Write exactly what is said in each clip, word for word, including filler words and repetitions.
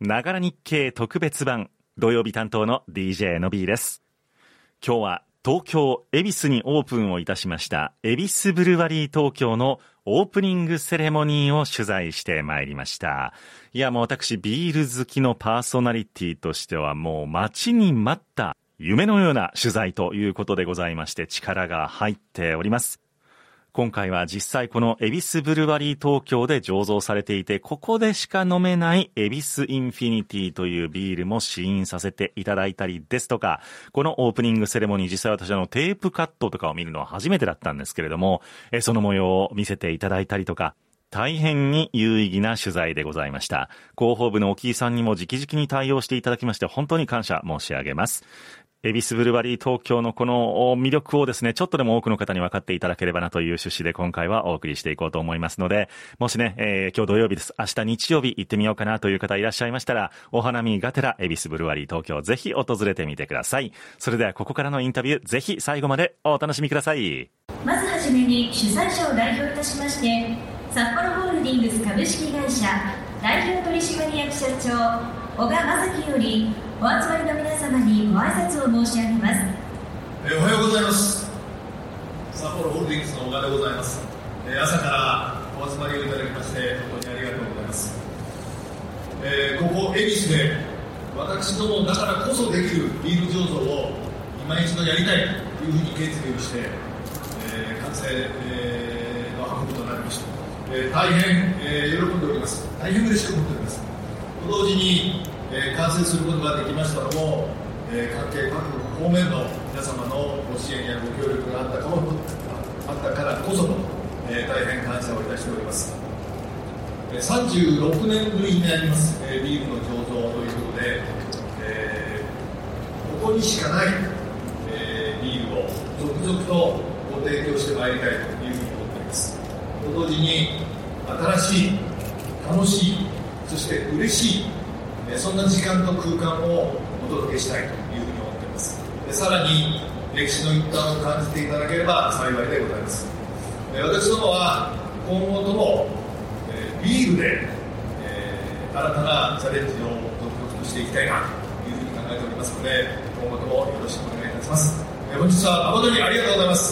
ながら日経特別版土曜日担当の ディージェー の B です。今日は東京恵比寿にオープンをいたしました恵比寿ブルワリー東京のオープニングセレモニーを取材してまいりました。いやもう私ビール好きのパーソナリティとしてはもう待ちに待った夢のような取材ということでございまして、力が入っております。今回は実際この恵比寿ブルワリー東京で醸造されていて、ここでしか飲めない恵比寿インフィニティというビールも試飲させていただいたりですとか、このオープニングセレモニー、実際私あのテープカットとかを見るのは初めてだったんですけれども、えその模様を見せていただいたりとか、大変に有意義な取材でございました。広報部の沖井さんにも直々に対応していただきまして本当に感謝申し上げます。恵比寿ブルワリー東京のこの魅力をですね、ちょっとでも多くの方に分かっていただければなという趣旨で今回はお送りしていこうと思いますので、もしね、えー、今日土曜日です。明日日曜日行ってみようかなという方いらっしゃいましたら、お花見がてら恵比寿ブルワリー東京ぜひ訪れてみてください。それではここからのインタビュー、ぜひ最後までお楽しみください。 まずはじめに主催者を代表いたしまして、札幌ホールディングス株式会社代表取締役社長小賀正樹よりお集まりの皆様にご挨拶を申し上げます。 えー、おはようございます。札幌ホールディングスの小賀でございます。えー、朝からお集まりをいただきまして本当にありがとうございます。えー、ここ恵比寿で私どもだからこそできるビール醸造を今一度やりたいというふうに決意をして、えー、完成、えー、の運ぶとなりました。えー、大変、えー、喜んでおります。大変嬉しく思っております。と同時に、えー、完成することができましたのも、えー、関係各方面の皆様のご支援やご協力があったかもあったからこその、えー、大変感謝をいたしております。えー、さんじゅうろくねんぶりになります、えー、ビールの醸造ということで、えー、ここにしかない、えー、ビールを続々とご提供してまいりたいというふうに思っています。と同時に新しい楽しいそして嬉しいそんな時間と空間をお届けしたいというふうに思っています。でさらに歴史の一端を感じていただければ幸いでございます。私どもは今後ともビールで新たなチャレンジを続々としていきたいなというふうに考えておりますので、今後ともよろしくお願いいたします。本日は誠にありがとうございます。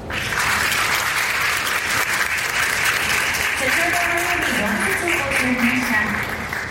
先ほどのようにご挨拶を申し上げました。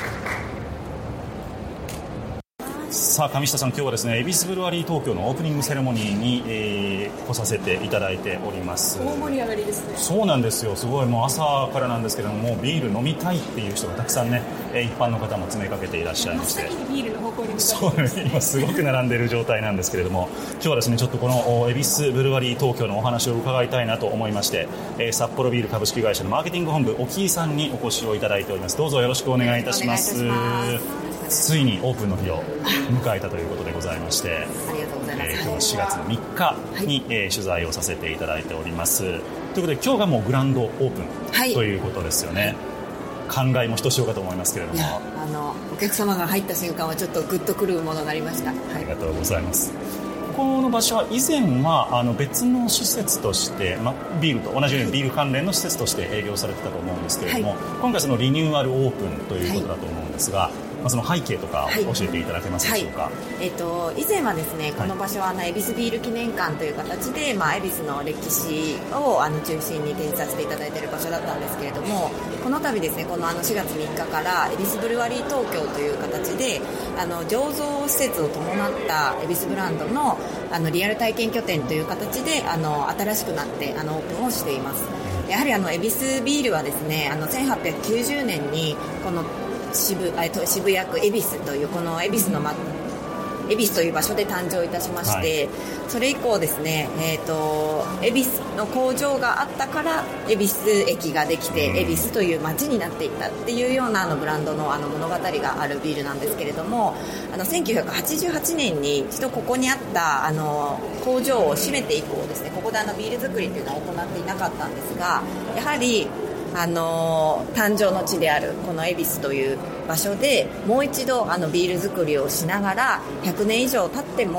さあ上下さん、今日はですね恵比寿ブルワリー東京のオープニングセレモニーに、えー、来させていただいております。 大盛り上がりですね。 そうなんですよ。すごいもう朝からなんですけれども、もうビール飲みたいっていう人がたくさんね、一般の方も詰めかけていらっしゃいまして、 真っ先にビールの方向に向かってそうですね、今すごく並んでいる状態なんですけれども、今日はですねちょっとこの恵比寿ブルワリー東京のお話を伺いたいなと思いまして、えー、札幌ビール株式会社のマーケティング本部沖井さんにお越しをいただいております。どうぞよろしくお願いいたします。ついにオープンの日を迎えたということでございまして、 ありがとうございます。 えー、今日はしがつみっかに、はい、えー、取材をさせていただいております。ということで今日がもうグランドオープン、はい、ということですよね。感慨もひとしおかと思いますけれども、 あのお客様が入った瞬間はちょっとグッとくるものになりました、はい、 ありがとうございます。ここの場所は以前はあの別の施設として、ま、ビールと同じようにビール関連の施設として営業されてたと思うんですけれども、はい、今回そのリニューアルオープンということだと思うんですが、はい、まあ、その背景とかを教えていただけますでしょうか。 はいはい、えー、と以前はですね、この場所はあの恵比寿ビール記念館という形で、まあ、恵比寿の歴史をあの中心に展示させていただいている場所だったんですけれども、この度ですね、このあのしがつみっかから恵比寿ブルワリー東京という形であの醸造施設を伴った恵比寿ブランドのあのリアル体験拠点という形であの新しくなってあのオープンをしています。やはりあの恵比寿ビールはですね、あのせんはっぴゃくきゅうじゅうねんにこの 渋, 渋谷区恵比寿というこの恵比寿の、ま、恵比寿という場所で誕生いたしまして、はい、それ以降ですね、えーと、恵比寿の工場があったから恵比寿駅ができて、うん、恵比寿という街になっていったっていうようなあのブランド の, あの物語があるビールなんですけれども、あのせんきゅうひゃくはちじゅうはちねんに一度ここにあったあの工場を閉めて以降ですね、ここであのビール作りというのは行っていなかったんですが、やはりあの誕生の地であるこの恵比寿という場所でもう一度あのビール作りをしながらひゃくねん以上経っても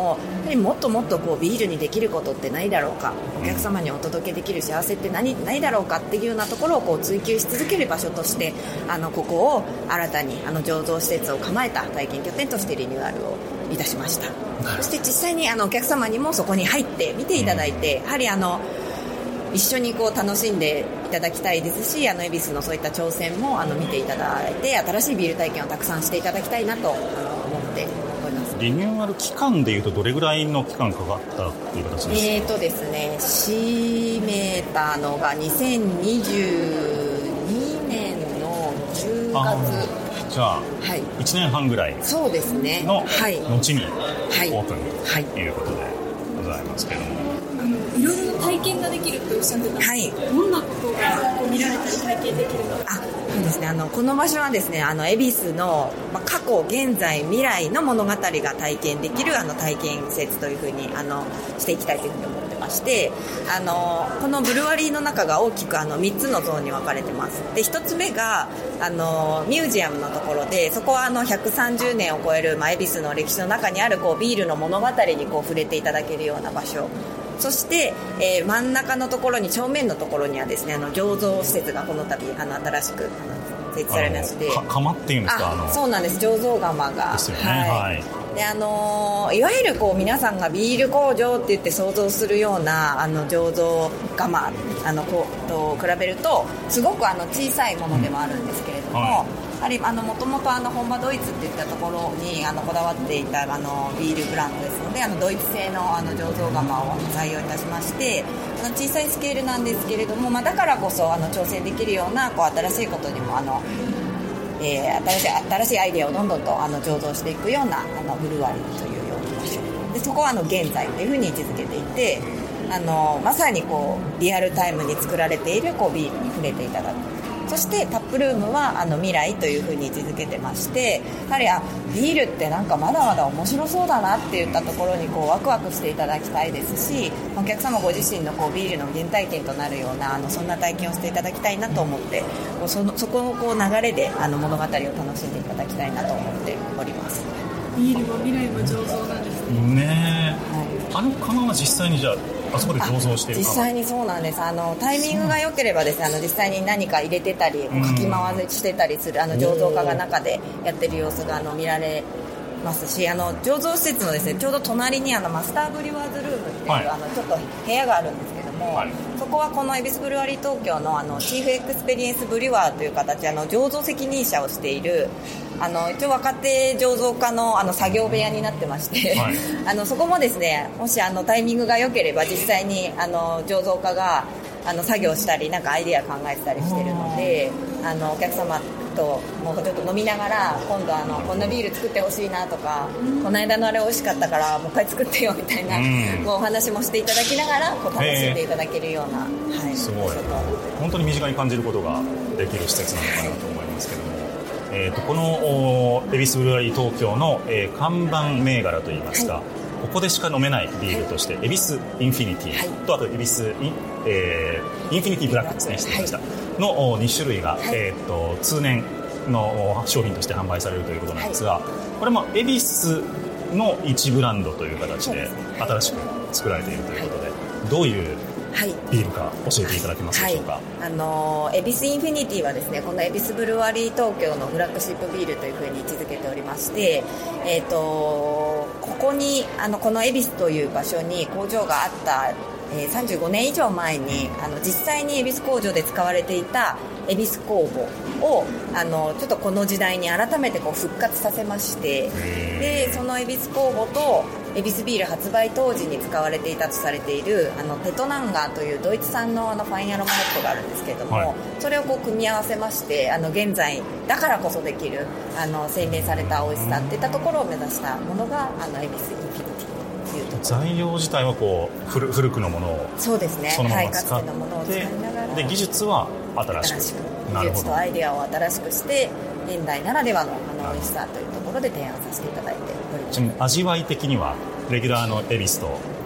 ぱりもっともっとこうビールにできることってないだろうか、お客様にお届けできる幸せって何ないだろうかっていうようなところをこう追求し続ける場所として、あのここを新たにあの醸造施設を構えた体験拠点としてリニューアルをいたしました。そして実際にあのお客様にもそこに入って見ていただいて、やはりあの一緒にこう楽しんでいただきたいですし、あの恵比寿のそういった挑戦もあの見ていただいて、新しいビール体験をたくさんしていただきたいなとあの思っております。 リニューアル期間でいうとどれぐらいの期間かかったっていう形ですか？ えーとですね、閉めたのがにせんにじゅうにねんのじゅうがつ。 じゃあ、はい、いちねんはんぐらいのそうですね、 はい、後にオープンはいということでございますけども、 あのいろいろな体験ができるっておっしゃってたんです、はい、どんなことがこう見られたり体験できるのか。 あ、そうですね、あのこの場所はですね、あの恵比寿の、まあ、過去現在未来の物語が体験できるあの体験施設というふうにあのしていきたいというふうに思ってまして、あのこのブルワリーの中が大きくあのみっつのゾーンに分かれてます。でひとつめがあのミュージアムのところで、そこはあのひゃくさんじゅうねんを超える、まあ、恵比寿の歴史の中にあるこうビールの物語にこう触れていただけるような場所。そして、えー、真ん中のところに正面のところにはですね、あの醸造施設がこの度あの新しく設置されまして、 窯っていうんですか？あのそうなんです、醸造窯がですよね、 はいはい、 であのー、いわゆるこう皆さんがビール工場って言って想像するようなあの醸造窯あのこと比べるとすごくあの小さいものでもあるんですけれども、うんはい、やはりもともと本場ドイツっていったところにあのこだわっていたあのビールブランドですので、あのドイツ製 の, あの醸造窯を採用いたしまして、あの小さいスケールなんですけれども、まあ、だからこそあの挑戦できるようなこう新しいことにもあの、えー、新しい新しいアイデアをどんどんとあの醸造していくようなあのブルワリーというような場所で、そこはあの現在というふうに位置づけていて、あのまさにこうリアルタイムに作られているこうビールに触れていただく。そしてタップルームはあの未来というふうに位置づけてまして、やはりあビールってなんかまだまだ面白そうだなっていったところにこうワクワクしていただきたいですし、お客様ご自身のこうビールの原体験となるようなあのそんな体験をしていただきたいなと思って、こう そ, のそこのこう流れであの物語を楽しんでいただきたいなと思っております。 ビールも未来も醸造なんですね。 ねえ、はい、あの窯は実際にじゃああそこで醸造している実際にそうなんです。あのタイミングが良ければですね、あの実際に何か入れてたりかき回してたりするあの醸造家が中でやってる様子があの見られますし、あの醸造施設のですねちょうど隣にあのマスターブリュワーズルームっていう、はい、あのちょっと部屋があるんですけども、はい、そこはこの恵比寿ブルワリー東京 の, あのチーフエクスペリエンスブリュワーという形、あの醸造責任者をしているあの一応若手醸造家 の, あの作業部屋になってまして、はい、あのそこもですね、もしあのタイミングが良ければ実際にあの醸造家があの作業したりなんかアイデア考えてたりしてるので、あのお客様ともうちょっと飲みながら今度あのこんなビール作ってほしいなとか、この間のあれ美味しかったからもう一回作ってよみたいな、もうお話もしていただきながらこう楽しんでいただけるような、はい、 すごい本当に身近に感じることができる施設なのかなと思いますけども、えー、とこの恵比寿ブルワリー東京の、えー、看板銘柄といいますか、はい、ここでしか飲めないビールとして恵比寿インフィニティ、はい、とあと恵比寿イン、えー、インフィニティブラックですね、失礼しました、はい、のに種類が、はい、えー、と通年の商品として販売されるということなんですが、はい、これも恵比寿の一ブランドという形で新しく作られているということで、はい、どういうビールか教えていただけますでしょうか。はい、あの恵比寿インフィニティはですね、この恵比寿ブルワリー東京のフラッグシップビールというふうに位置づけておりまして、えー、とここにあのこの恵比寿という場所に工場があったえー、さんじゅうごねん以上前にあの実際に恵比寿工場で使われていた恵比寿工房をあのちょっとこの時代に改めてこう復活させまして、でその恵比寿工房と恵比寿ビール発売当時に使われていたとされているあのテトナンガーというドイツ産 の, あのファインアロマホップがあるんですけれども、はい、それをこう組み合わせましてあの現在だからこそできるあの洗練された美味しさっていったところを目指したものがあの恵比寿インフィニティ材料自体はこう 古, 古くのものをそうですね、 そのまま使って、 はい、かつてのものを使いながらで技術は新しく新しく技術とアイデアを新しくして現代ならではのあの美味しさというところで提案させていただいております。 ちなみに味わい的にはレギュラーの恵比寿と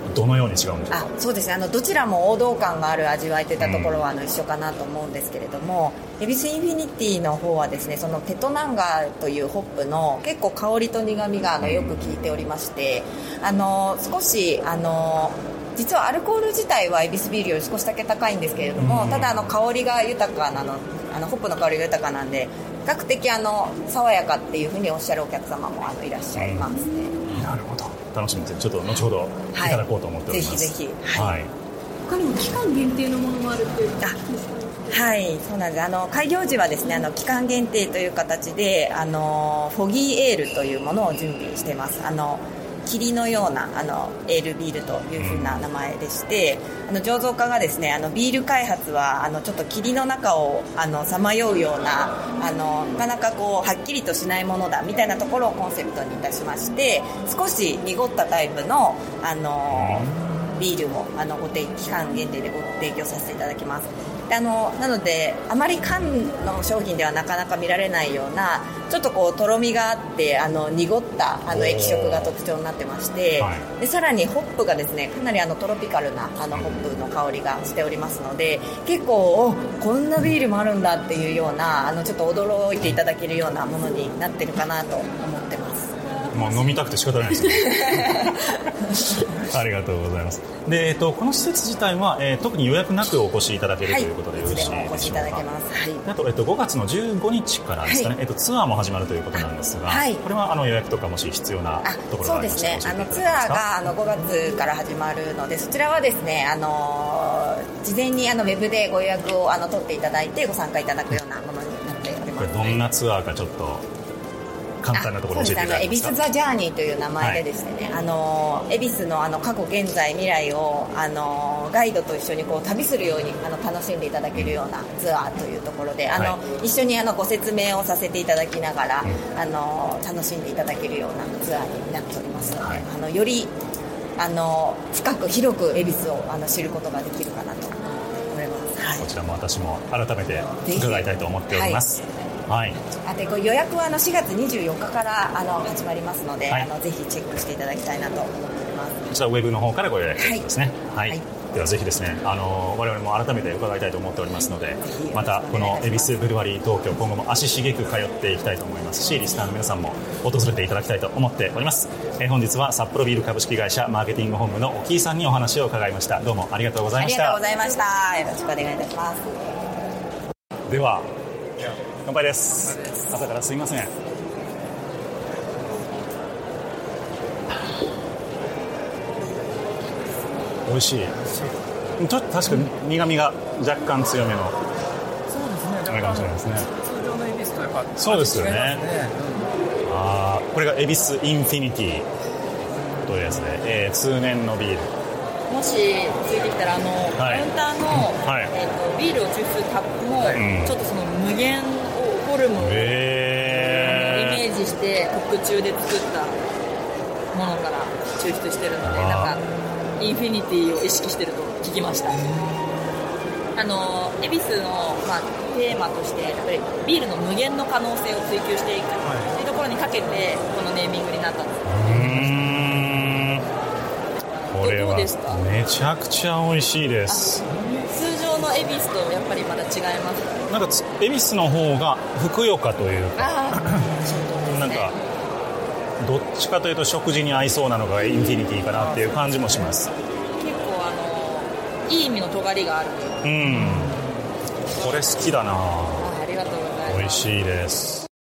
どのように違うんでしょうか。 あ、そうですね、あのどちらも王道感がある味わいといったところはあの一緒かなと思うんですけれども、恵比寿インフィニティの方はですね、そのテトナンガーというホップの結構香りと苦みがあのよく効いておりまして、あの少しあの実はアルコール自体は恵比寿ビールより少しだけ高いんですけれども、ただあの香りが豊かなの、あのホップの香りが豊かなんで比較的あの爽やかっていうふうにおっしゃるお客様もあのいらっしゃいますね。 なるほど、楽しみです。ちょっと後ほどいただこうと思っております。 はい、ぜひぜひ、 はい、 他にも期間限定のものもあるっていうことですか。 はい、そうなんです。あの開業時はですね、あの期間限定という形であのフォギーエールというものを準備しています。あの霧のようなあのエールビールというふうな名前でして、あの醸造家がですね、あのビール開発はあのちょっと霧の中をさまようようなあのなかなかこうはっきりとしないものだみたいなところをコンセプトにいたしまして、少し濁ったタイプのあのビールをあのご提期間限定でご提供させていただきます。であのなのであまり缶の商品ではなかなか見られないようなちょっとこうとろみがあってあの濁ったあの液色が特徴になってまして、はい、でさらにホップがですねかなりあのトロピカルなあのホップの香りがしておりますので、結構おこんなビールもあるんだっていうようなあのちょっと驚いていただけるようなものになってるかなと思ってます。 もう飲みたくて仕方ないですねありがとうございます。で、えっと、この施設自体は、えー、特に予約なくお越しいただける、はい、ということでよろしいでしょうか。 お越しいただけます。はい、 あと、えっと、ごがつのじゅうごにちからですかね、はい、えっと、ツアーも始まるということなんですが、はい、これはあの予約とかもし必要なところがありましたら教えていただけますか。そうですね、あのツアーがあのごがつから始まるので、そちらはですね、あの事前にあのウェブでご予約をあの取っていただいてご参加いただくようなものになっております。これどんなツアーかちょっと簡単なところ教えていただけますか。 恵比寿ザ・ジャーニーという名前でですね、はい、あの恵比寿のあの過去現在未来をあのガイドと一緒にこう旅するようにあの楽しんでいただけるようなツアーというところで、あの、はい、一緒にあのご説明をさせていただきながら、うん、あの楽しんでいただけるようなツアーになっておりますので、はい、あのよりあの深く広く恵比寿をあの知ることができるかなと思います。はい、 こちらも私も改めて伺いたいと思っております。はい、 あで予約はあのしがつにじゅうよっかからあの始まりますので、はい、あのぜひチェックしていただきたいなと思っております。 こちらウェブの方からご予約ですね。はい、はいはい、ではぜひですね、あの我々も改めて伺いたいと思っておりますので、またこの恵比寿ブルワリー東京、今後も足しげく通っていきたいと思いますし、リスナーの皆さんも訪れていただきたいと思っております。えー、本日は札幌ビール株式会社マーケティング本部の沖井さんにお話を伺いました。どうもありがとうございました。 ありがとうございました。よろしくお願いいたします。 では乾杯です。朝からすいません。美味しい。ちょっと確かに苦味が若干強めの。 そうですね。 あれかもしれないですね。 通常の恵比寿とやっぱそうですよね。ね、うん、あこれが恵比寿インフィニティというやつで、えー、通年のビール。 もしついてきたらあの、はい、カウンターの、はい、えー、とビールを抽出するタップも、はい、ちょっとその無限フォルムを、えー、イメージして特注で作ったものから抽出してるので、なんかインフィニティを意識してると聞きました。あの恵比寿の、まあ、テーマとしてやっぱりビールの無限の可能性を追求していくというところにかけてこのネーミングになったんです。 うーん、これはめちゃくちゃ美味しいです。 通常の恵比寿とやっぱりまだ違います。 なんか恵比寿の方がふくよかというか、なんかどっちかというと食事に合いそうなのがインフィニティかなっていう感じもします。 結構あのいい意味の尖りがある。 うん、これ好きだな。 あ, ありがとうございます。 美味しいです。